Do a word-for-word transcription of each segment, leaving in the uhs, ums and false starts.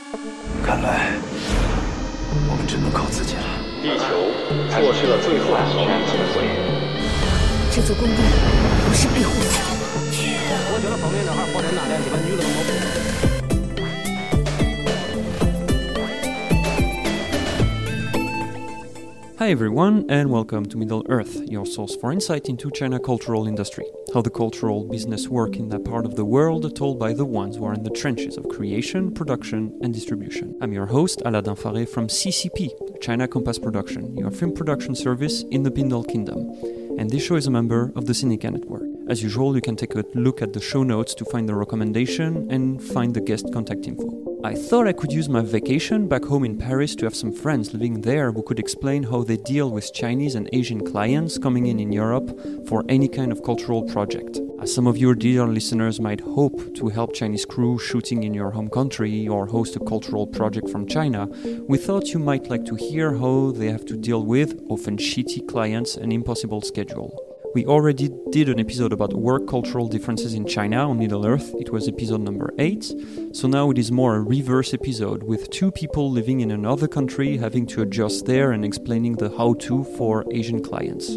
看来我们只能靠自己了。 地球错失了最后一条机会。 这座公路不是庇护所。 我觉得封面这号或者哪连几个女的都没。 Hi everyone, and welcome to Middle Earth, your source for insight into China cultural industry. How the cultural business work in that part of the world, told by the ones who are in the trenches of creation, production, and distribution. I'm your host, Aladdin Faré from C C P, China Compass Production, your film production service in the Pindal Kingdom. And this show is a member of the Sinica Network. As usual, you can take a look at the show notes to find the recommendation and find the guest contact info. I thought I could use my vacation back home in Paris to have some friends living there who could explain how they deal with Chinese and Asian clients coming in in Europe for any kind of cultural project. As some of your dear listeners might hope to help Chinese crew shooting in your home country or host a cultural project from China, we thought you might like to hear how they have to deal with often shitty clients and impossible schedule. We already did an episode about work cultural differences in China on Middle Earth. It was episode number eight. So now it is more a reverse episode with two people living in another country having to adjust there and explaining the how-to for Asian clients.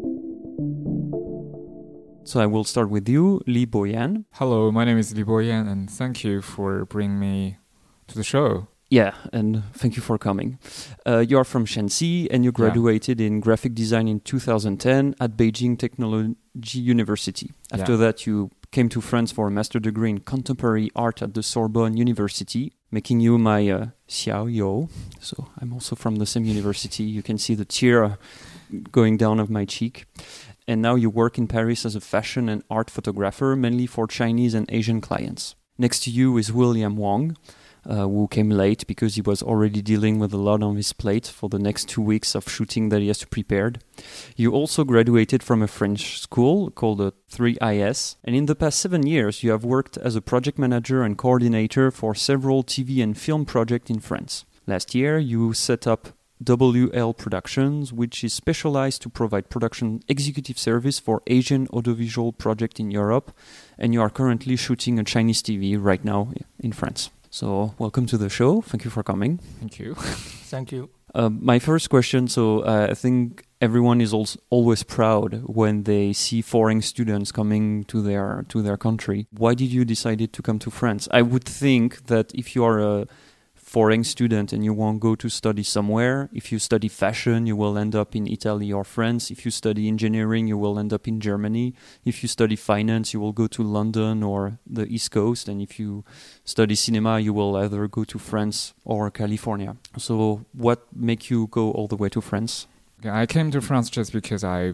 So I will start with you, Li Boyan. Hello, my name is Li Boyan, and thank you for bringing me to the show. Yeah, and thank you for coming. Uh, you are from Shanxi, and you graduated yeah. in graphic design in two thousand ten at Beijing Technology University. After yeah. that, you came to France for a master degree in contemporary art at the Sorbonne University, making you my uh, xiao you. So I'm also from the same university. You can see the tear uh, going down of my cheek. And now you work in Paris as a fashion and art photographer, mainly for Chinese and Asian clients. Next to you is William Wong, Uh, who came late because he was already dealing with a lot on his plate for the next two weeks of shooting that he has to prepare. You also graduated from a French school called the three I S, and in the past seven years you have worked as a project manager and coordinator for several T V and film projects in France. Last year you set up W L Productions, which is specialized to provide production executive service for Asian audiovisual projects in Europe, and you are currently shooting a Chinese T V right now in France. So, welcome to the show. Thank you for coming. Thank you. Thank you. Uh, my first question, so uh, I think everyone is also always proud when they see foreign students coming to their to their country. Why did you decide to come to France? I would think that if you are a foreign student and you want to go to study somewhere, if you study fashion, you will end up in Italy or France. If you study engineering, you will end up in Germany. If you study finance, you will go to London or the East Coast. And if you study cinema, you will either go to France or California. So what made you go all the way to France? I came to France just because I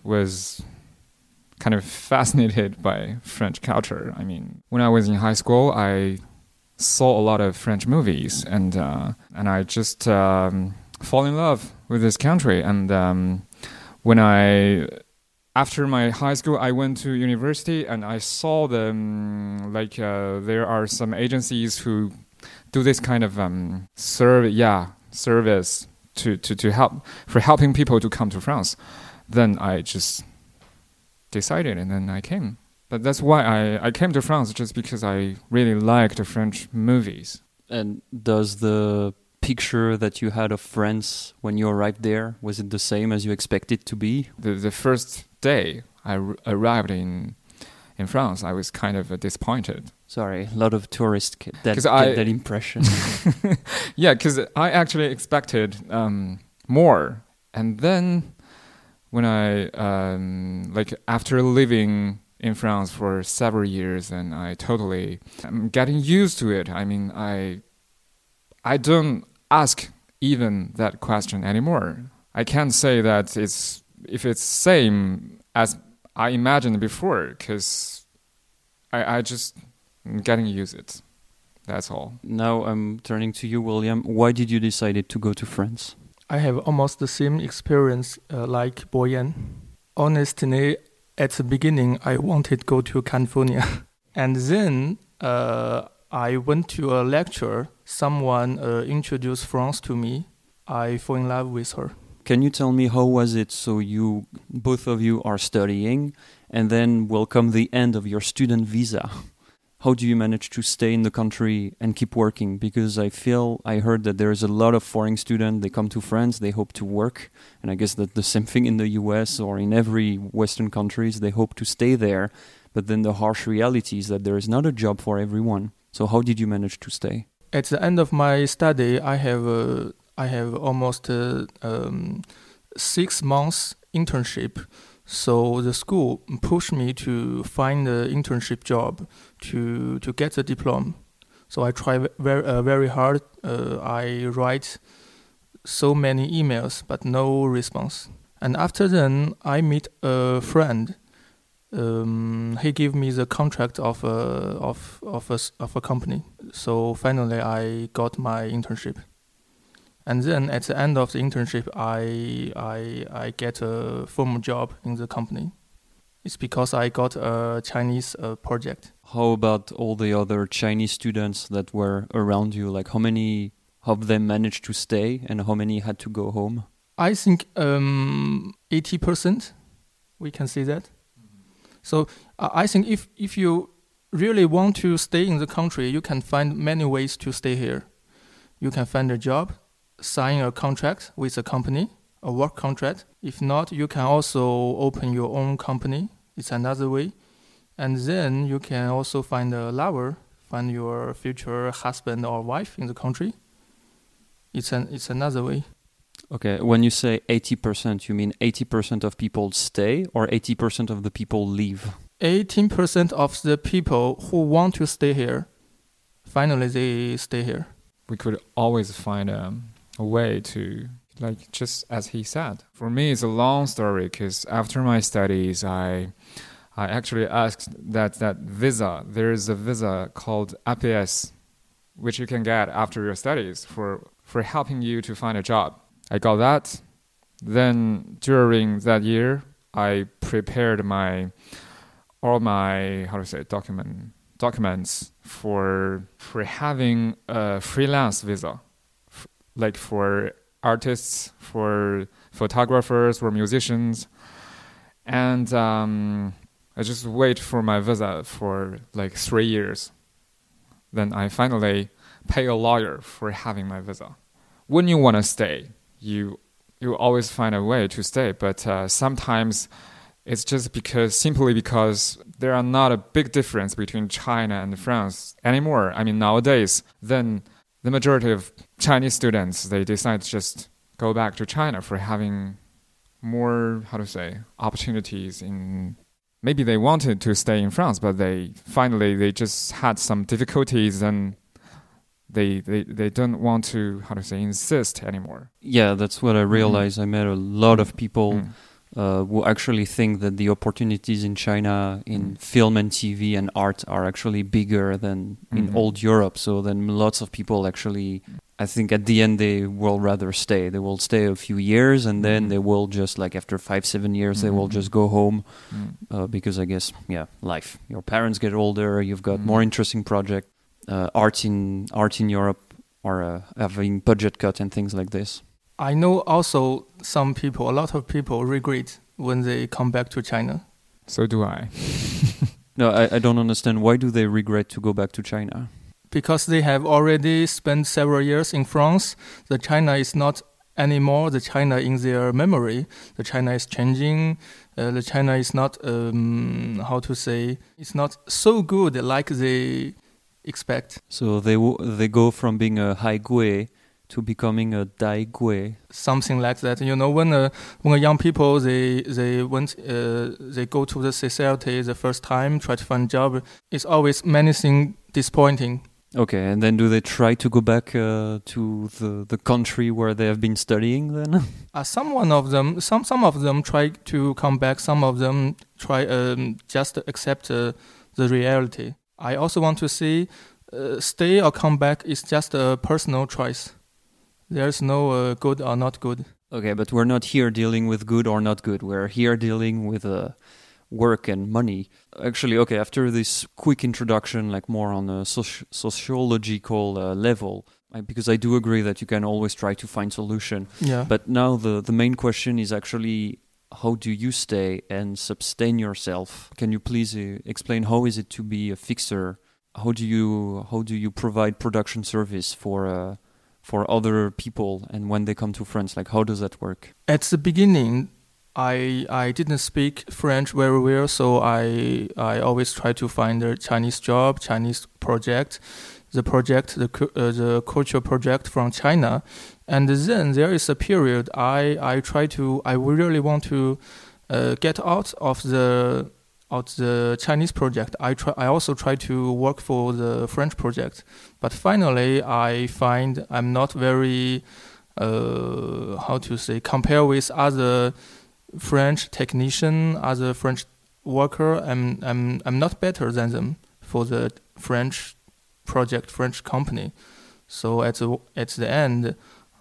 was kind of fascinated by French culture. I mean, when I was in high school, I saw a lot of French movies, and uh, and I just um, fall in love with this country. And um, when I, after my high school, I went to university, and I saw them like uh, there are some agencies who do this kind of um, serve, yeah, service to, to, to help for helping people to come to France. Then I just decided, and then I came. But that's why I, I came to France, just because I really liked the French movies. And does the picture that you had of France when you arrived there, was it the same as you expected to be? The the first day I r- arrived in in France, I was kind of uh, disappointed. Sorry, a lot of tourists get that, get I, that impression. Yeah, because I actually expected um, more. And then when I, um, like after living in France for several years, and I totally am getting used to it. I mean, I I don't ask even that question anymore. I can't say that it's if it's same as I imagined before, because I, I just am getting used to it. That's all. Now I'm turning to you, William. Why did you decide to go to France? I have almost the same experience uh, like Boyan. Honestly, at the beginning, I wanted to go to California. And then uh, I went to a lecture. Someone uh, introduced France to me. I fall in love with her. Can you tell me how was it? So you, both of you are studying, and then will come the end of your student visa. how do you manage to stay in the country and keep working? Because I feel, I heard that there is a lot of foreign students, they come to France, they hope to work. And I guess that the same thing in the U S or in every Western countries, they hope to stay there. But then the harsh reality is that there is not a job for everyone. So how did you manage to stay? At the end of my study, I have uh, I have almost uh, um, six months internship. So the school pushed me to find an internship job to to get the diploma. So I try very uh, very hard. Uh, I write so many emails, but no response. And after then, I meet a friend. Um, he gave me the contract of a of of a, of a company. So finally, I got my internship. And then at the end of the internship, I I I get a formal job in the company. It's because I got a Chinese uh, project. How about all the other Chinese students that were around you? Like how many of them managed to stay and how many had to go home? I think um, eighty percent, we can say that. So uh, I think if, if you really want to stay in the country, you can find many ways to stay here. You can find a job, sign a contract with a company, a work contract. If not, you can also open your own company. It's another way. And then you can also find a lover, find your future husband or wife in the country. It's an it's another way. Okay, when you say eighty percent, you mean eighty percent of people stay or eighty percent of the people leave? eighteen percent of the people who want to stay here, finally they stay here. We could always find um, a way to, like just as he said. For me, it's a long story because after my studies, I I actually asked that, that visa. There is a visa called A P S, which you can get after your studies for, for helping you to find a job. I got that. Then during that year, I prepared my all my how to say document documents for for having a freelance visa, f- like for artists, for photographers, for musicians, and um, I just wait for my visa for like three years. Then I finally pay a lawyer for having my visa. When you want to stay, you you always find a way to stay, but uh, sometimes it's just because simply because there are not a big difference between China and France anymore. I mean, nowadays, then the majority of Chinese students, they decide to just go back to China for having more, how to say, opportunities in. Maybe they wanted to stay in France, but they finally they just had some difficulties and They, they they don't want to, how to say, insist anymore. Yeah, that's what I realized. Mm-hmm. I met a lot of people mm. uh, who actually think that the opportunities in China in mm. film and T V and art are actually bigger than in mm-hmm. old Europe. So then lots of people actually, I think at the end they will rather stay. They will stay a few years and then mm-hmm. they will just like after five, seven years, mm-hmm. they will just go home mm. uh, because I guess, yeah, life. Your parents get older, you've got mm. more interesting projects. Uh, art in art in Europe are uh, having budget cut and things like this. I know also some people, a lot of people regret when they come back to China. So do I. No, I, I don't understand. Why do they regret to go back to China? Because they have already spent several years in France. The China is not anymore the China in their memory. The China is changing. Uh, the China is not, um, how to say, it's not so good like they expect. So they w- they go from being a Hai Gui to becoming a Dai Gui. Something like that. You know, when uh, when young people they they went uh, they go to the society the first time, try to find a job, it's always many things disappointing. Okay, and then do they try to go back uh, to the, the country where they have been studying then? uh, some one of them, some some of them try to come back. Some of them try um, just to accept uh, the reality. I also want to say, uh, stay or come back is just a personal choice. There's no uh, good or not good. Okay, but we're not here dealing with good or not good. We're here dealing with uh, work and money. Actually, okay, after this quick introduction, like more on a soci- sociological uh, level, I, because I do agree that you can always try to find solution. Yeah. But now the, the main question is actually, how do you stay and sustain yourself? Can you please uh, explain how is it to be a fixer how do you how do you provide production service for uh, for other people, and when they come to France, like how does that work? At the beginning, I I didn't speak French very well, so I I always try to find a Chinese job, Chinese project, the project, the uh, the cultural project from China, and then there is a period I I try to I really want to uh, get out of the of the Chinese project. I try I also try to work for the French project, but finally I find I'm not very uh, how to say compare with other French technician, other French worker. I'm I'm I'm not better than them for the French project, French company. So at the at the end,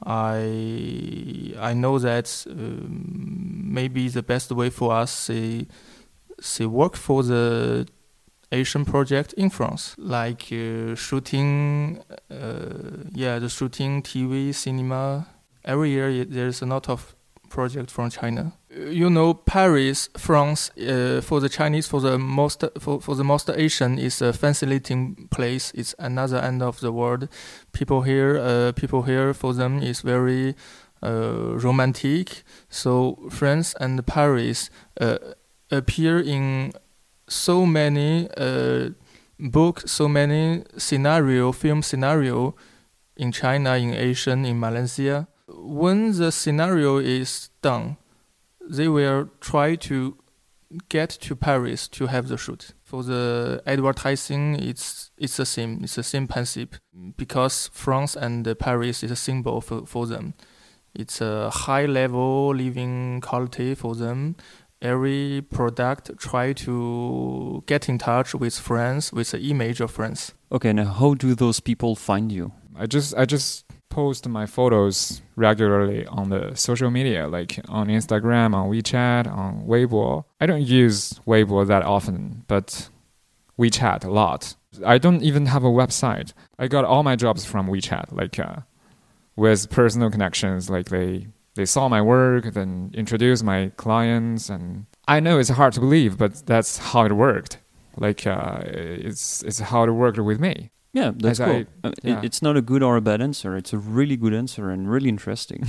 I I know that um, maybe the best way for us say say work for the Asian project in France, like uh, shooting, uh, yeah, the shooting, T V, cinema. Every year there's a lot of project from China. You know, Paris, France, uh, for the Chinese, for the most for, for the most Asian, is a fascinating place. It's another end of the world. People here, uh, people here, for them is very uh, romantic. So France and Paris uh, appear in so many uh, books, so many scenario, film scenario in China, in Asian, in Malaysia. When the scenario is done, they will try to get to Paris to have the shoot. For the advertising, it's it's the same. It's the same principle, because France and Paris is a symbol for, for them. It's a high level living quality for them. Every product try to get in touch with France, with the image of France. Okay, now how do those people find you? I just I just post my photos regularly on the social media, like on Instagram, on WeChat, on Weibo. I don't use Weibo that often, but WeChat a lot. I don't even have a website. I got all my jobs from WeChat, like uh, with personal connections. Like they, they saw my work, then introduced my clients, and I know it's hard to believe, but that's how it worked. Like uh, it's it's how it worked with me. Yeah, that's As cool. I- Uh, yeah. it, it's not a good or a bad answer. It's a really good answer and really interesting.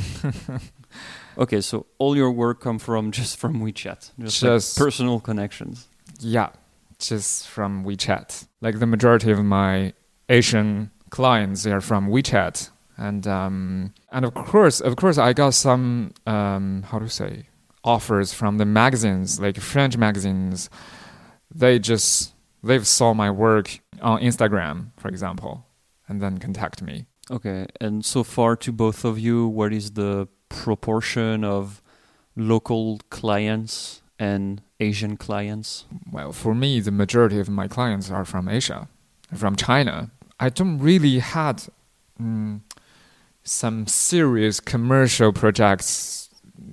Okay, so all your work come from just from WeChat, just, like Just- personal connections. Yeah, just from WeChat. Like the majority of my Asian clients are from WeChat, and um, and of course, of course, I got some um, how to say offers from the magazines, like French magazines. They just they've saw my work on Instagram, for example, and then contact me. Okay, and so far to both of you, what is the proportion of local clients and Asian clients? Well, for me, the majority of my clients are from Asia, from China. I don't really had mm, some serious commercial projects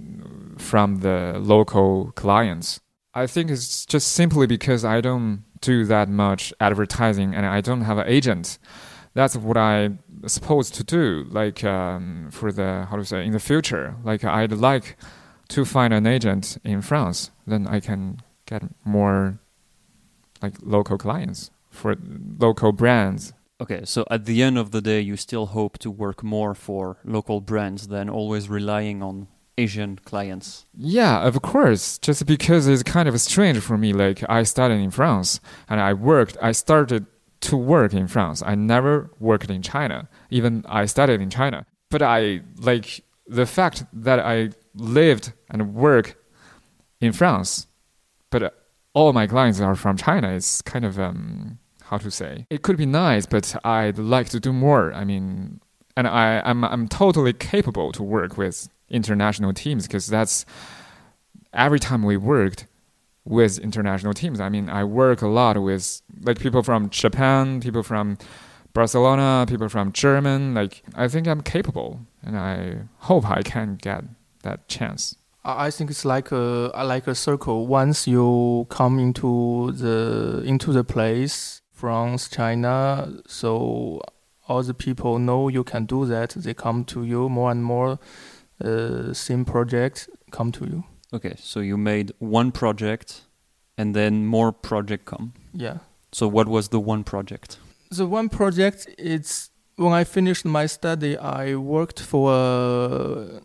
from the local clients. I think it's just simply because I don't do that much advertising and I don't have an agent. That's what I'm supposed to do, like um, for the, how to say, in the future. Like I'd like to find an agent in France, then I can get more like local clients for local brands. Okay, so at the end of the day, you still hope to work more for local brands than always relying on Asian clients. Yeah, of course. Just because it's kind of strange for me. Like I studied in France and I worked, I started to work in France. I never worked in China. Even I studied in China. But I, like, the fact that I lived and work in France, but all my clients are from China, is kind of, um, how to say, it could be nice, but I'd like to do more. I mean, and I, I'm, I'm totally capable to work with international teams, because that's every time we worked with international teams. I mean, I work a lot with like people from Japan, people from Barcelona, people from German. Like, I think I'm capable, and I hope I can get that chance. I I think it's like a like a circle. Once you come into the into the place, France, China, so all the people know you can do that. They come to you more and more. Uh, same project come to you. Okay, so you made one project and then more project come. Yeah. So what was the one project? The one project, it's when I finished my study, I worked for uh,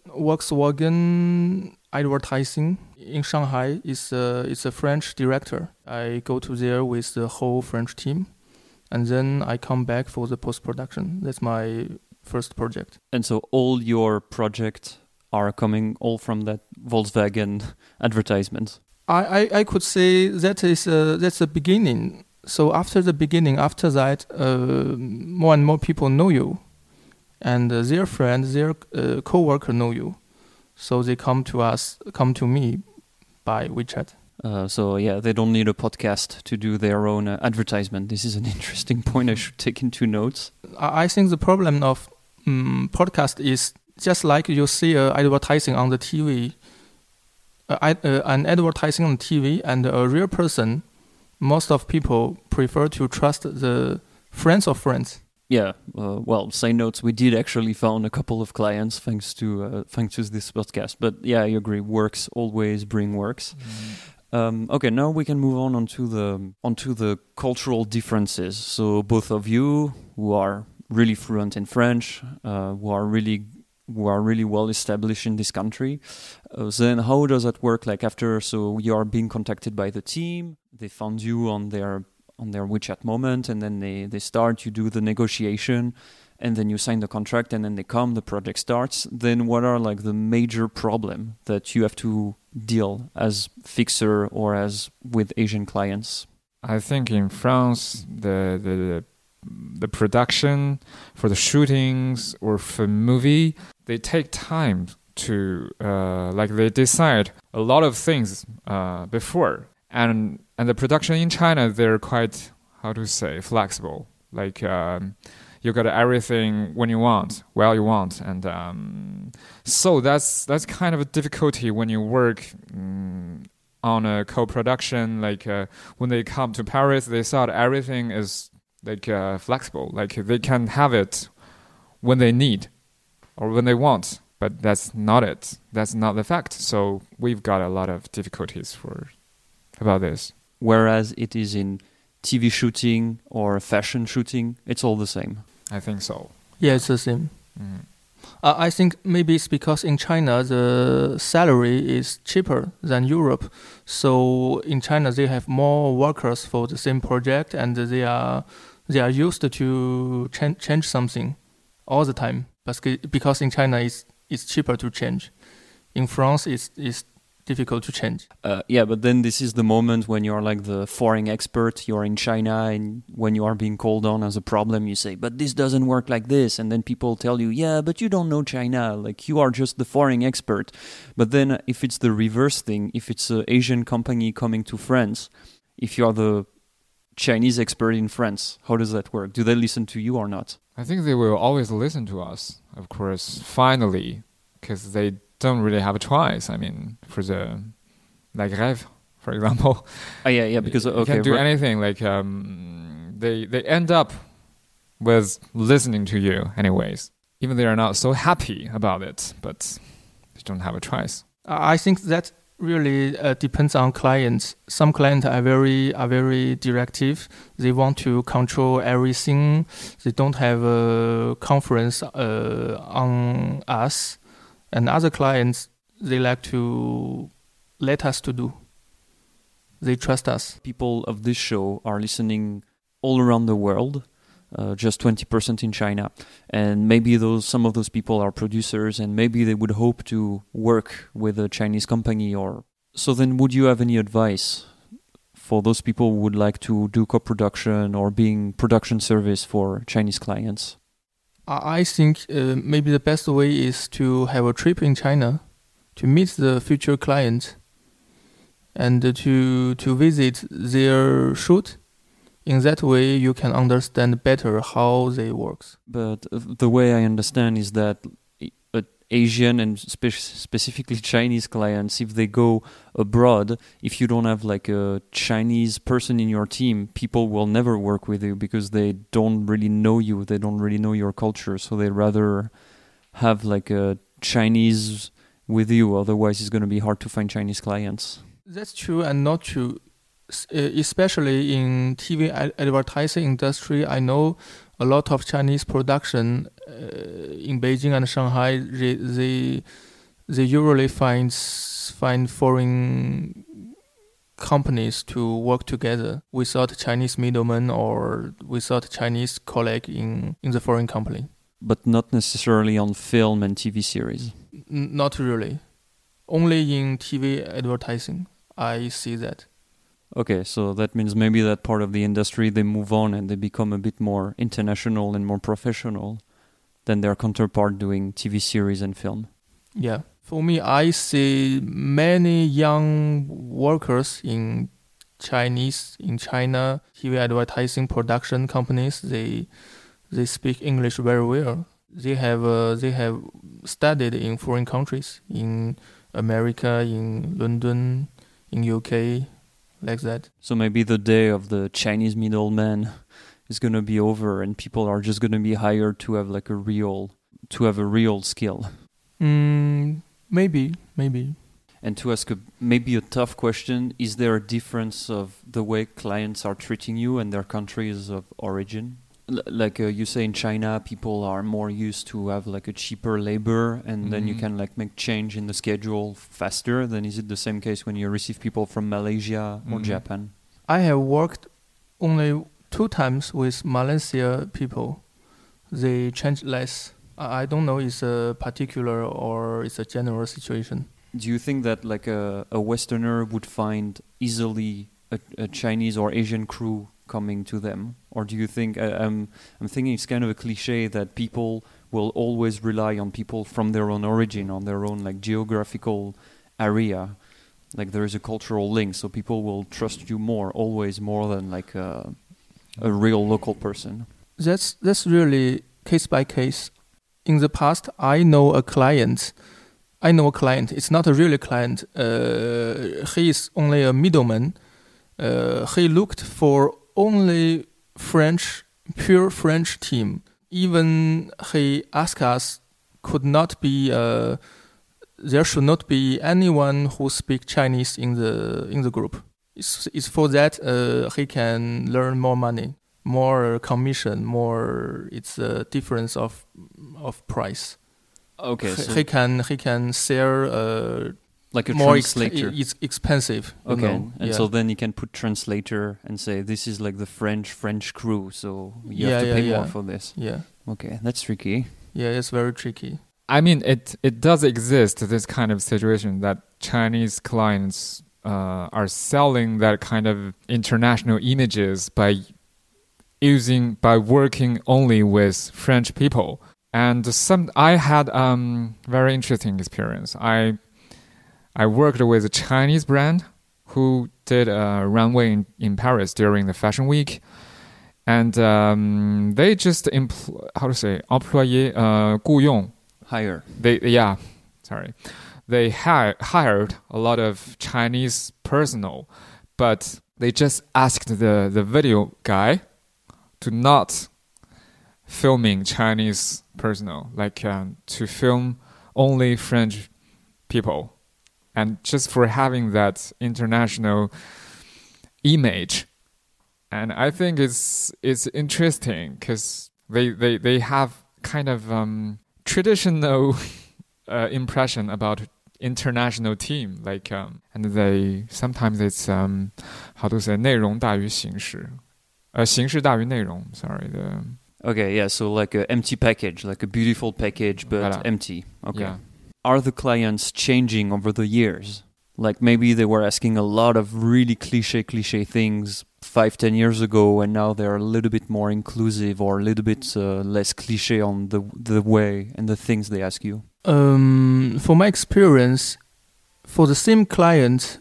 Volkswagen advertising in Shanghai. It's a, it's a French director. I go to there with the whole French team, and then I come back for the post-production. That's my first project. And so all your projects are coming all from that Volkswagen advertisement? I, I, I could say that is uh, that's the beginning. So after the beginning, after that, uh, more and more people know you, and uh, their friends, their uh, co-worker know you. So they come to us, come to me by WeChat. Uh, so yeah, they don't need a podcast to do their own uh, advertisement. This is an interesting point I should take into notes. I, I think the problem of um, podcast is just like you see uh, advertising on the T V, uh, ad, uh, an advertising on T V and a real person. Most of people prefer to trust the friends of friends. Yeah, uh, well, side notes, we did actually found a couple of clients thanks to uh, thanks to this podcast. But yeah, I agree. Works always bring works. Mm. Um, okay, now we can move on onto the onto the cultural differences. So both of you who are really fluent in French, uh, who are really who are really well established in this country. Uh, then how does that work? Like after, so you are being contacted by the team, they found you on their on their WeChat moment, and then they, they start, you do the negotiation, and then you sign the contract, and then they come, the project starts. Then what are like the major problem that you have to deal as fixer or as with Asian clients? I think in France, the the the production for the shootings or for movie, they take time to uh, like they decide a lot of things uh, before, and and the production in China, they're quite, how to say, flexible. Like um, you got everything when you want, while you want, and um, so that's that's kind of a difficulty when you work um, on a co-production. Like uh, when they come to Paris, they thought everything is like uh, flexible, like they can have it when they need or when they want, but that's not it. That's not the fact. So we've got a lot of difficulties for about this. Whereas it is in T V shooting or fashion shooting, it's all the same. I think so. Yeah, it's the same. Mm. Uh, I think maybe it's because in China the salary is cheaper than Europe. So in China they have more workers for the same project, and they are they are used to ch- change something all the time. Because in China it's it's cheaper to change. In France it's it's difficult to change. Uh, yeah, but then this is the moment when you're like the foreign expert, you're in China, and when you are being called on as a problem, you say, but this doesn't work like this. And then people tell you, yeah, but you don't know China. Like you are just the foreign expert. But then if it's the reverse thing, if it's an Asian company coming to France, if you are the Chinese expert in France, how does that work? Do they listen to you or not? I think they will always listen to us, of course, finally, because they don't really have a choice. I mean, for the, like Rêve, for example. Oh, yeah, yeah, because, okay. You can do re- anything. Like, um, they, they end up with listening to you anyways. Even they are not so happy about it, but they don't have a choice. I think that really uh, depends on clients. Some clients are very are very directive. They want to control everything. They don't have a conference uh, on us. And other clients, they like to let us to do. They trust us. People of this show are listening all around the world, uh, just twenty percent in China. And maybe those some of those people are producers, and maybe they would hope to work with a Chinese company. Or so then would you have any advice for those people who would like to do co-production or being production service for Chinese clients? I think uh, maybe the best way is to have a trip in China, to meet the future clients, and to to visit their shoot. In that way, you can understand better how they work. But the way I understand is that Asian and spe- specifically Chinese clients, if they go abroad, if you don't have like a Chinese person in your team, people will never work with you because they don't really know you. They don't really know your culture. So they rather have like a Chinese with you. Otherwise, it's going to be hard to find Chinese clients. That's true and not true. S- uh, especially in T V ad- advertising industry, I know a lot of Chinese production uh, in Beijing and Shanghai. They they, they usually find find foreign companies to work together without Chinese middlemen or without Chinese colleague in, in the foreign company. But not necessarily on film and T V series. N- not really. Only in T V advertising, I see that. Okay, so that means maybe that part of the industry, they move on and they become a bit more international and more professional than their counterpart doing T V series and film. Yeah. For me, I see many young workers in Chinese, in China, T V advertising production companies. They they speak English very well. They have uh, they have studied in foreign countries, in America, in London, in U K, like that. So maybe the day of the Chinese middleman is going to be over and people are just going to be hired to have like a real, to have a real skill. Mm, maybe, maybe. And to ask a, maybe a tough question, is there a difference of the way clients are treating you and their countries of origin? L- like uh, you say in China, people are more used to have like a cheaper labor and mm-hmm. then you can like make change in the schedule faster. Then is it the same case when you receive people from Malaysia or mm-hmm. Japan? I have worked only two times with Malaysia people. They change less. I don't know it's a particular or it's a general situation. Do you think that like a, a Westerner would find easily a, a Chinese or Asian crew coming to them? Or do you think, uh, I'm, I'm thinking it's kind of a cliche that people will always rely on people from their own origin, on their own like geographical area. Like there is a cultural link, so people will trust you more, always more than like a, a real local person. That's, that's really case by case. In the past, I know a client. I know a client. It's not a real client. Uh, he is only a middleman. Uh, he looked for only French, pure French team. Even he asked us, could not be. Uh, there should not be anyone who speaks Chinese in the in the group. It's, it's for that uh, he can learn more money, more commission, more. It's a difference of of price. Okay, he, so he can he can sell uh, like a more translator. Ex- it's expensive. Okay, know? and yeah. so then you can put translator and say this is like the French French crew, so you yeah, have to yeah, pay yeah. more for this. Yeah. Okay, that's tricky. Yeah, it's very tricky. I mean, it it does exist, this kind of situation that Chinese clients uh, are selling that kind of international images by using by working only with French people. And some I had um very interesting experience. I I worked with a Chinese brand who did a runway in, in Paris during the Fashion Week, and um, they just empl- how to say employé uh 雇用 Hire. They yeah, sorry, they hi- hired a lot of Chinese personnel, but they just asked the the video guy to not filming Chinese personnel, like um, to film only French people, and just for having that international image. And I think it's it's interesting because they, they, they have kind of um, traditional uh, impression about international team, like um, and they sometimes it's um, how to say 内容大于形式，呃形式大于内容。Sorry, the Okay, yeah, so like an empty package, like a beautiful package, but Voilà. empty. Okay. Yeah. Are the clients changing over the years? Like maybe they were asking a lot of really cliche, cliche things five, ten years ago, and now they're a little bit more inclusive or a little bit uh, less cliche on the the way and the things they ask you. Um, for my experience, for the same client,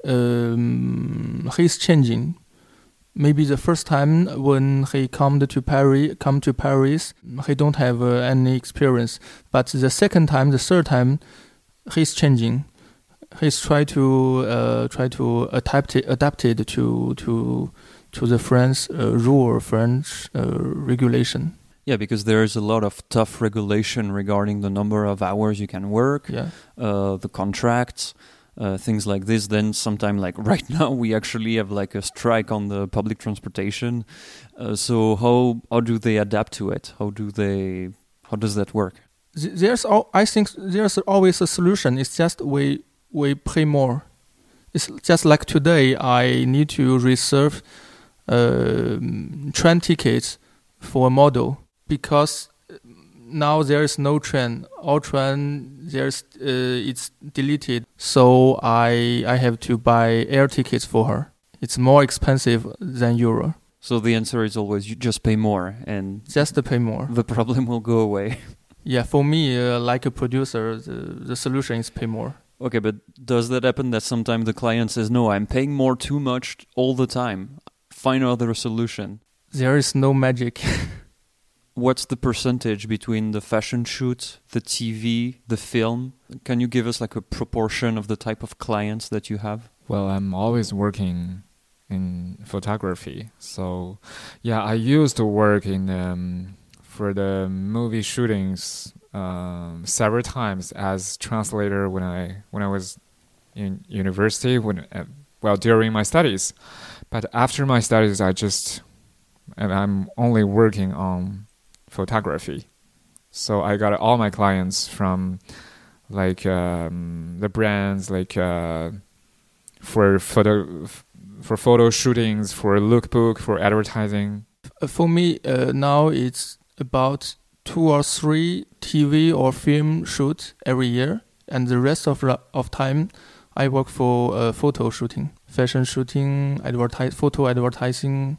um, he's changing. Maybe the first time when he come to Paris, come to Paris, he don't have uh, any experience. But the second time, the third time, he's changing. He's try to uh, try to adapt it, adapt it to to to the French uh, rule, French uh, regulation. Yeah, because there's a lot of tough regulation regarding the number of hours you can work, Yeah. uh, the contracts. uh, things like this, then sometime like right now we actually have like a strike on the public transportation. Uh, so how how do they adapt to it? How do they how does that work? There's all, I think there's always a solution. It's just we we pay more. It's just like today I need to reserve uh, train tickets for a model because now there is no train. All train there's uh, it's deleted. So I I have to buy air tickets for her. It's more expensive than Euro. So the answer is always you just pay more and just to pay more. The problem will go away. Yeah, for me, uh, like a producer, the, the solution is pay more. Okay, but does that happen that sometimes the client says, no, I'm paying more too much all the time. Find another solution. There is no magic. What's the percentage between the fashion shoot, the T V, the film? Can you give us like a proportion of the type of clients that you have? Well, I'm always working in photography. So, yeah, I used to work in um, for the movie shootings um, several times as translator when I when I was in university. When uh, well, during my studies, but after my studies, I just and I'm only working on photography. So I got all my clients from like um, the brands like uh, for photo for photo shootings, for lookbook, for advertising. For me uh, now it's about two or three T V or film shoots every year, and the rest of of time I work for uh, photo shooting, fashion shooting, advertise, photo advertising.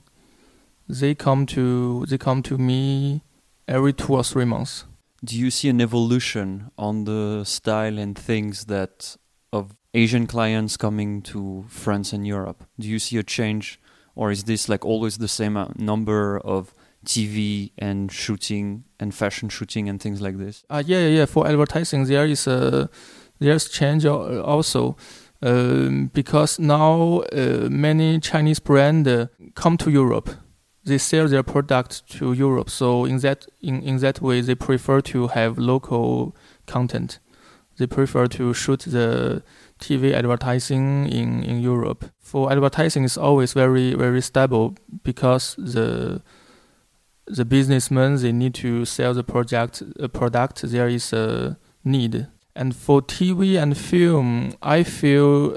They come to they come to me every two or three months. Do you see an evolution on the style and things that of Asian clients coming to France and Europe? Do you see a change, or is this like always the same number of T V and shooting and fashion shooting and things like this? Uh, yeah, yeah, yeah. For advertising, there is a there's change also um, because now uh, many Chinese brands uh, come to Europe. They sell their product to Europe, so in that in, in that way, they prefer to have local content. They prefer to shoot the T V advertising in, in Europe. For advertising, it's always very very stable because the the businessmen they need to sell the project a product. There is a need. And for T V and film, I feel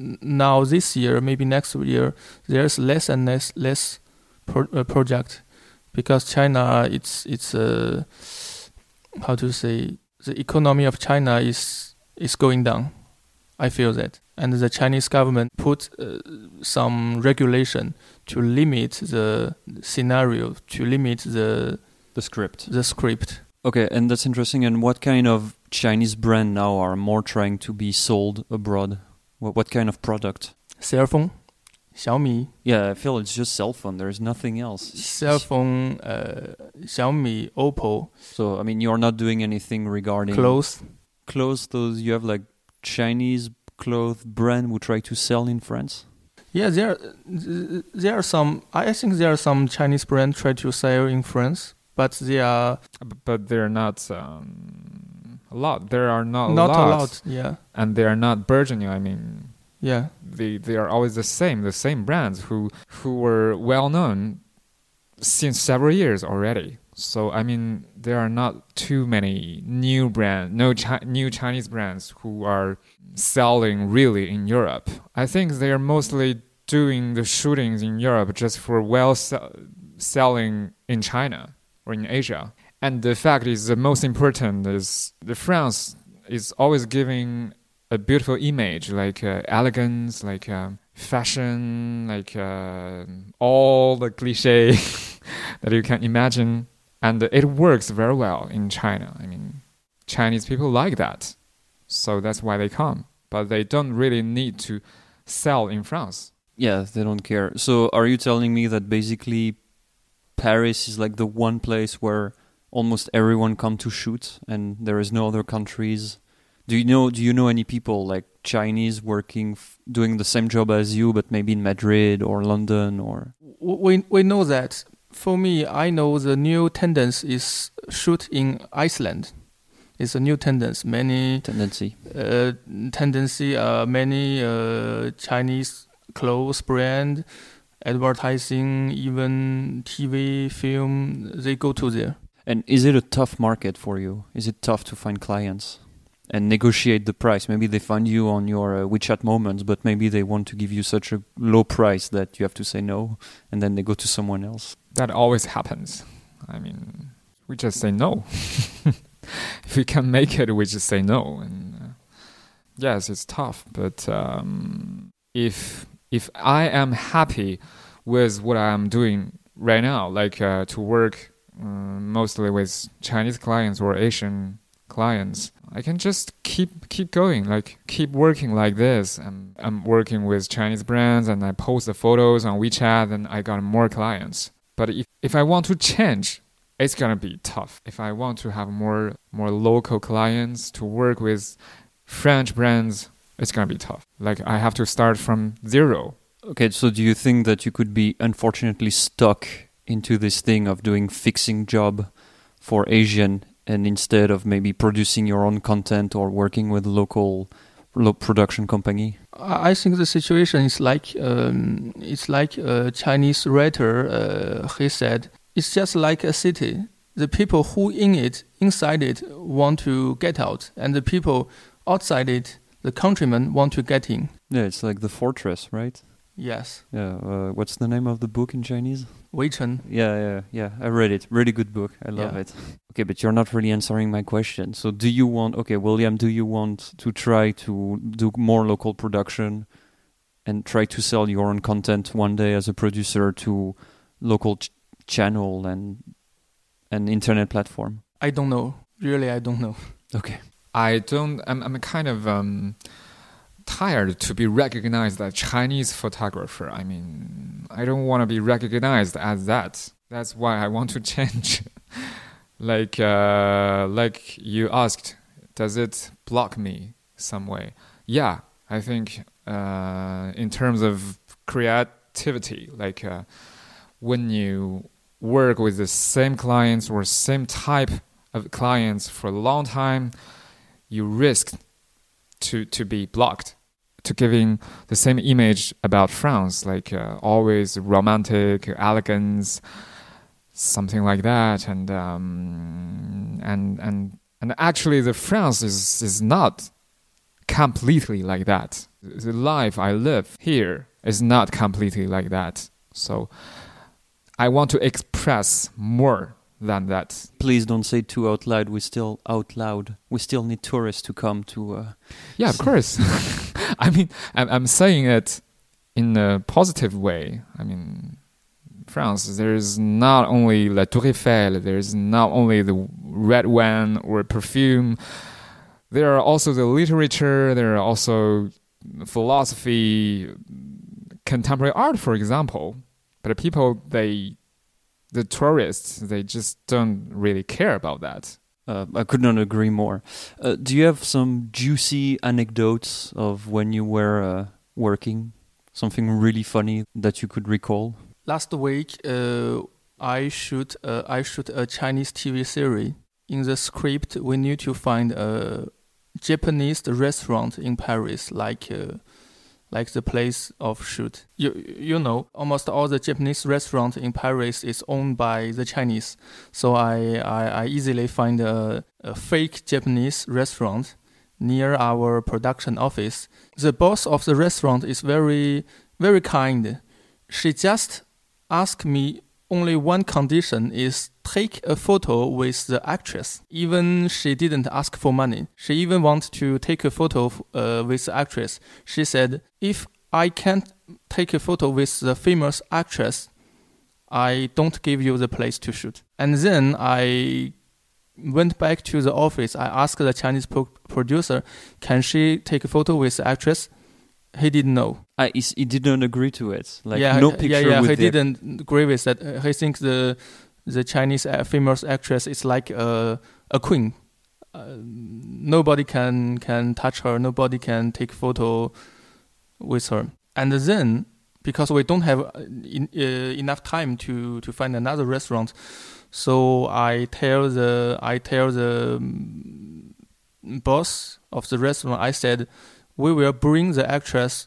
now this year, maybe next year, there's less and less less. Pro, uh, project because China it's it's uh, how to say the economy of China is is going down. I feel that, and the Chinese government put uh, some regulation to limit the scenario, to limit the the script. The script. Okay, and that's interesting. And what kind of Chinese brand now are more trying to be sold abroad? What what kind of product? Cell phone. Xiaomi. Yeah, I feel it's just cell phone. There's nothing else. Cell phone, uh, Xiaomi, Oppo. So, I mean, you're not doing anything regarding... Clothes. Clothes, those you have like Chinese clothes brand who try to sell in France? Yeah, there, there are some... I think there are some Chinese brands try to sell in France, but they are... But they're not... Um, a lot. There are not, not a lot. a lot, yeah. And they are not burgeoning, I mean... Yeah, they they are always the same, the same brands who who were well known since several years already. So I mean, there are not too many new brand, no chi- new Chinese brands who are selling really in Europe. I think they are mostly doing the shootings in Europe just for well se- selling in China or in Asia. And the fact is, the most important is the France is always giving a beautiful image, like uh, elegance, like uh, fashion, like uh, all the cliche that you can imagine. And it works very well in China. I mean, Chinese people like that. So that's why they come. But they don't really need to sell in France. Yeah, they don't care. So are you telling me that basically Paris is like the one place where almost everyone come to shoot and there is no other countries? Do you know? Do you know any people like Chinese working, f- doing the same job as you, but maybe in Madrid or London or? We we know that. For me, I know the new tendency is shoot in Iceland, It's a new tendency. Many tendency. Uh, tendency. Uh, many uh, Chinese clothes brand, advertising, even T V, film. They go to there. And is it a tough market for you? Is it tough to find clients and negotiate the price? Maybe they find you on your uh, WeChat Moments, but maybe they want to give you such a low price that you have to say no, and then they go to someone else. That always happens. I mean, we just say no. If we can make it, we just say no. And uh, yes, it's tough, but um, if if I am happy with what I am doing right now, like uh, to work uh, mostly with Chinese clients or Asian clients, I can just keep keep going, like keep working like this. I'm I'm working with Chinese brands, and I post the photos on WeChat, and I got more clients. But if if I want to change, it's gonna be tough. If I want to have more more local clients to work with French brands, it's gonna be tough. Like I have to start from zero. Okay, so do you think that you could be unfortunately stuck into this thing of doing fixing job for Asian, and instead of maybe producing your own content or working with local lo- production company? I think the situation is like um, it's like a Chinese writer. Uh, he said it's just like a city. The people who in it, inside it, want to get out, and the people outside it, the countrymen, want to get in. Yeah, it's like the fortress, right? Yes. Yeah. Uh, what's the name of the book in Chinese? Weichen. Yeah, yeah, yeah. I read it. Really good book. I love Yeah. it. Okay, but you're not really answering my question. So do you want, okay, William, do you want to try to do more local production and try to sell your own content one day as a producer to local ch- channel and an internet platform? I don't know. Really, I don't know. Okay. I don't. I'm. I'm kind of um, tired to be recognized as Chinese photographer. I mean, I don't want to be recognized as that. That's why I want to change. like, uh, like you asked, does it block me some way? Yeah, I think uh, in terms of creativity, like uh, when you work with the same clients or same type of clients for a long time, you risk to to be blocked, to giving the same image about France, like uh, always romantic, elegance, something like that, and um, and and and actually, the France is is not completely like that. The life I live here is not completely like that. So I want to express more than that. Please don't say too out loud. We still out loud. We still need tourists to come to. Uh, yeah, of course. I mean, I'm, I'm saying it in a positive way. I mean, France, there's not only La Tour Eiffel, there's not only the red wine or perfume. There are also the literature. There are also philosophy, contemporary art, for example. But people, they. The tourists, they just don't really care about that. Uh, I could not agree more. Uh, do you have some juicy anecdotes of when you were uh, working? Something really funny that you could recall? Last week, uh, I shoot uh, I shoot a Chinese T V series. In the script, we need to find a Japanese restaurant in Paris, like uh, like the place of shoot. You you know, almost all the Japanese restaurant in Paris is owned by the Chinese. So I, I, I easily find a, a fake Japanese restaurant near our production office. The boss of the restaurant is very, very kind. She just asked me only one condition is take a photo with the actress. Even she didn't ask for money. She even wanted to take a photo uh, with the actress. She said, if I can't take a photo with the famous actress, I don't give you the place to shoot. And then I went back to the office. I asked the Chinese pro- producer, can she take a photo with the actress? He didn't know. Uh, he, he didn't agree to it. Like yeah, no picture yeah, yeah. with He the... didn't agree with that. Uh, he thinks the the Chinese uh, famous actress is like a a queen. Uh, nobody can can touch her. Nobody can take photo with her. And then because we don't have in, uh, enough time to, to find another restaurant, so I tell the I tell the boss of the restaurant, I said, we will bring the actress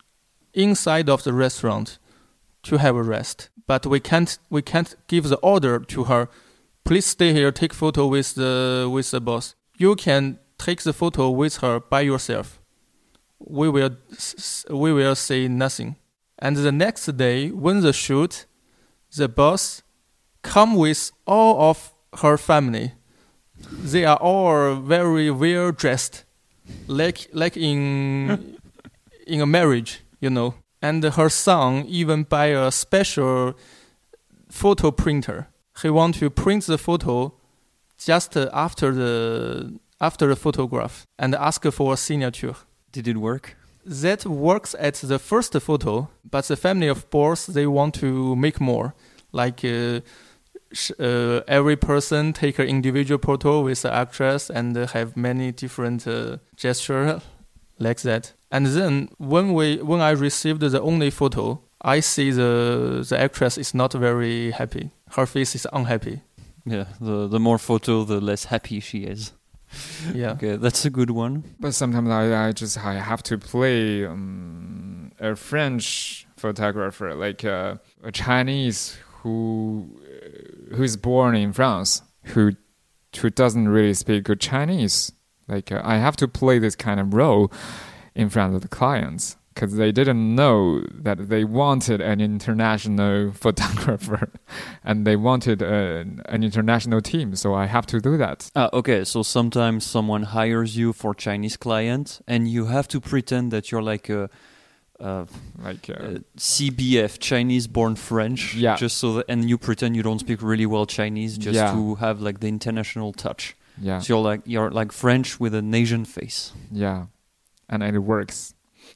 inside of the restaurant to have a rest. But we can't we can't give the order to her, please stay here, take photo with the with the boss. You can take the photo with her by yourself. We will we will say nothing. And the next day, when the shoot, the boss come with all of her family. They are all very well dressed, like like in in a marriage, you know. And her son even buy a special photo printer. He want to print the photo just after the after the photograph and ask for a signature. Did it work? That works at the first photo, but the family of boss, they want to make more. Like uh, sh- uh, every person take an individual photo with the actress and uh, have many different uh, gestures like that. And then when we when I received the only photo, I see the the actress is not very happy. Her face is unhappy. Yeah, the the more photo, the less happy she is. Yeah. Okay, that's a good one. But sometimes I, I just I have to play um, a French photographer, like uh, a Chinese who who is born in France, who who doesn't really speak good Chinese. Like uh, I have to play this kind of role in front of the clients because they didn't know that they wanted an international photographer and they wanted a, an international team. So I have to do that. Ah, okay, so sometimes someone hires you for Chinese client and you have to pretend that you're like a, a, like uh, a C B F, Chinese born French. Yeah. Just so that, and you pretend you don't speak really well Chinese just Yeah. to have like the international touch. yeah, So you're like you're like French with an Asian face. yeah, and it works.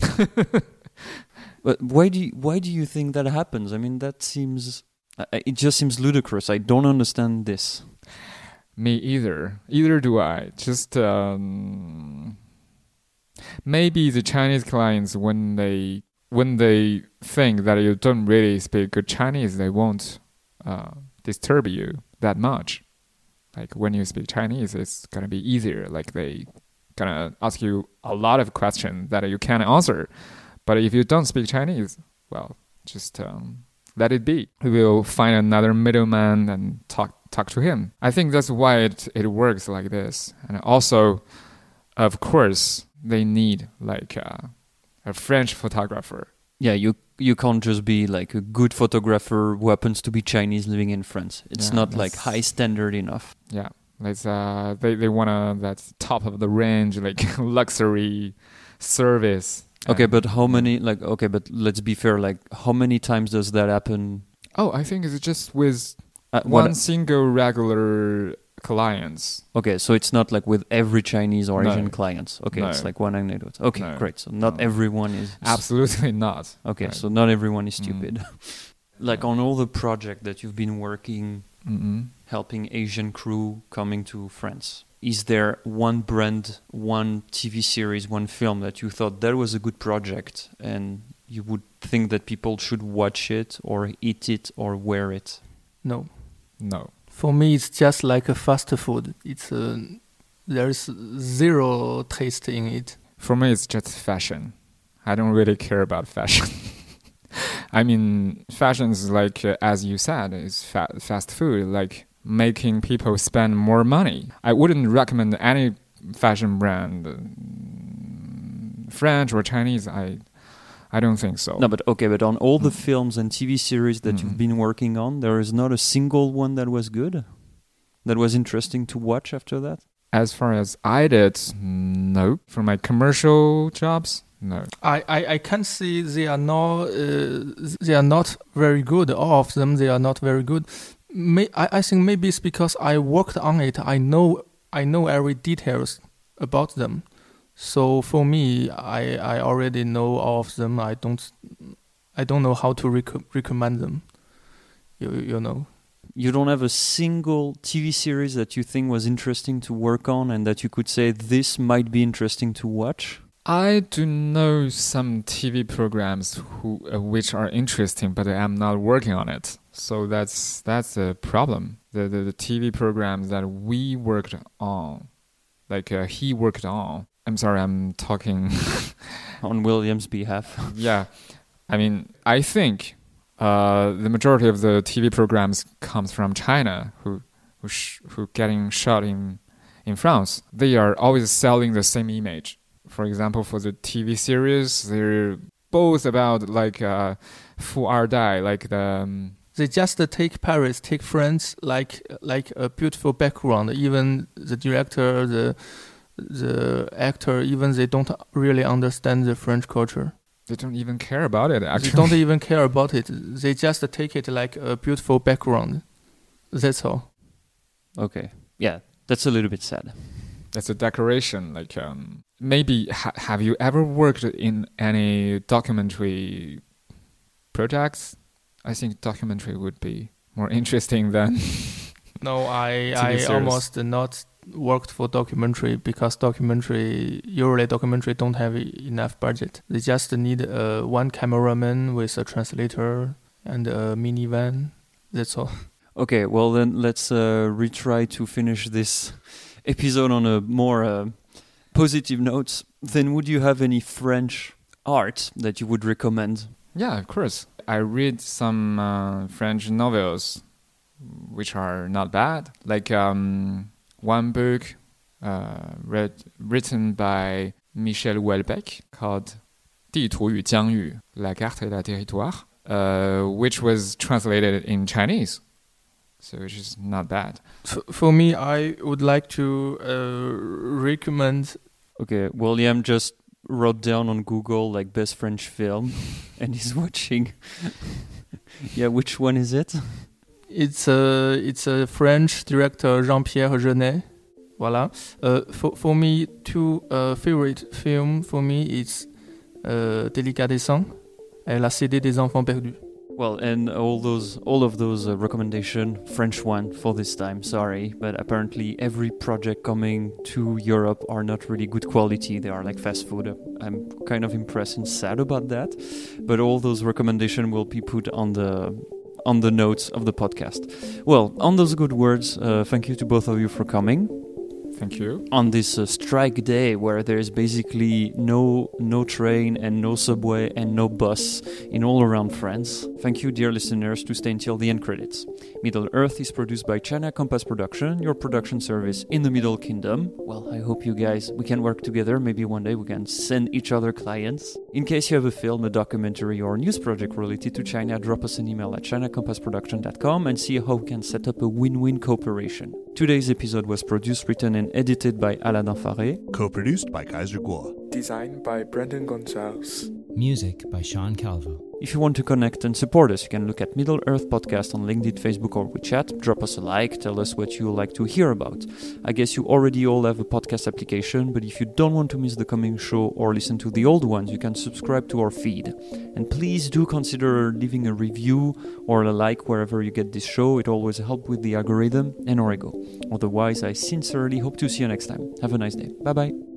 But why do you, why do you think that happens? I mean, that seems uh, it just seems ludicrous. I don't understand this. Me either. Either do I. Just um, maybe the Chinese clients, when they when they think that you don't really speak good Chinese, they won't uh, disturb you that much. Like when you speak Chinese, it's gonna be easier. Like they gonna ask you a lot of questions that you can't answer. But if you don't speak Chinese, well, just um, let it be. We will find another middleman and talk talk to him. I think that's why it it works like this. And also, of course, they need like uh, a French photographer. Yeah, you you can't just be like a good photographer who happens to be Chinese living in France. It's Yeah, not like that's- high standard enough. Yeah, like uh, they they want a that top of the range like luxury service. Okay, And- but how many like okay, but let's be fair. Like, how many times does that happen? Oh, I think it's just with Uh, one what- single regular clients. Okay, so it's not like with every Chinese or No. Asian clients. Okay, No. it's like one anecdote. Okay, No. great. So not No. everyone is Absolutely not. Okay, Right. so not everyone is Mm. stupid. Like on all the project that you've been working, Mm-mm. helping Asian crew coming to France, is there one brand, one T V series, one film that you thought that was a good project and you would think that people should watch it or eat it or wear it? No. No. For me, it's just like a fast food. It's uh, there's zero taste in it. For me, it's just fashion. I don't really care about fashion. I mean, fashion is like, uh, as you said, is fa- fast food, like making people spend more money. I wouldn't recommend any fashion brand, uh, French or Chinese. I, I don't think so. No, but okay, but on all the films and T V series that Mm. you've been working on, there is not a single one that was good? That was interesting to watch after that? As far as I did, no. For my commercial jobs, no. I, I, I can see they are not uh, they are not very good. All of them, they are not very good. May, I, I think maybe it's because I worked on it. I know I know every details about them. So for me, I, I already know all of them. I don't I don't know how to rec- recommend them. You you know. You don't have a single T V series that you think was interesting to work on and that you could say this might be interesting to watch? I do know some T V programs who uh, which are interesting, but I'm not working on it. So that's that's a problem. The, the the T V programs that we worked on like uh, he worked on. I'm sorry, I'm talking on William's behalf. Yeah, I mean, I think uh, the majority of the T V programs comes from China, who who sh- who getting shot in in France. They are always selling the same image. For example, for the T V series, they're both about like uh, 富二代, like the. Um, They just take Paris, take France, like like a beautiful background. Even the director, the the actor, even they don't really understand the French culture. They don't even care about it, actually. They don't even care about it. They just take it like a beautiful background. That's all. Okay. Yeah, that's a little bit sad. That's a decoration. Like, um, maybe ha- have you ever worked in any documentary projects? I think documentary would be more interesting than. No, I I almost not worked for documentary because documentary usually documentary don't have enough budget. They just need uh, one cameraman with a translator and a minivan. That's all. Okay, well then let's uh, retry to finish this episode on a more uh, positive note. Then would you have any French art that you would recommend? Yeah, of course. I read some uh, French novels which are not bad. Like um, one book uh, read, written by Michel Houellebecq called 地图与疆域, La carte et le territoire, uh, which was translated in Chinese. So which is not bad. F- for me, I would like to uh, recommend... Okay, William just wrote down on Google like best French film and he's watching. Yeah, which one is it? It's a it's a French director, Jean-Pierre Jeunet. Voilà. Uh, for for me, two uh, favorite film for me is uh, Délicatessen et La Cité des Enfants Perdus. Well, and all those, all of those uh, recommendation, French one for this time. Sorry, but apparently every project coming to Europe are not really good quality. They are like fast food. I'm kind of impressed and sad about that. But all those recommendations will be put on the on the notes of the podcast. Well, on those good words, uh, thank you to both of you for coming. Thank you. On this uh, strike day where there's basically no no train and no subway and no bus in all around France. Thank you, dear listeners, to stay until the end credits. Middle Earth is produced by China Compass Production, your production service in the Middle Kingdom. Well, I hope you guys, we can work together. Maybe one day we can send each other clients. In case you have a film, a documentary, or a news project related to China, drop us an email at china compass production dot com and see how we can set up a win-win cooperation. Today's episode was produced, written, and edited by Alain Faré. Co-produced by Kaiser Kuo. Designed by Brendan Gonzalez. Music by Sean Calvo. If you want to connect and support us, you can look at Middle Earth Podcast on LinkedIn, Facebook, or WeChat. Drop us a like, tell us what you would like to hear about. I guess you already all have a podcast application, but if you don't want to miss the coming show or listen to the old ones, you can subscribe to our feed. And please do consider leaving a review or a like wherever you get this show. It always helps with the algorithm and our ego. Otherwise, I sincerely hope to see you next time. Have a nice day. Bye-bye.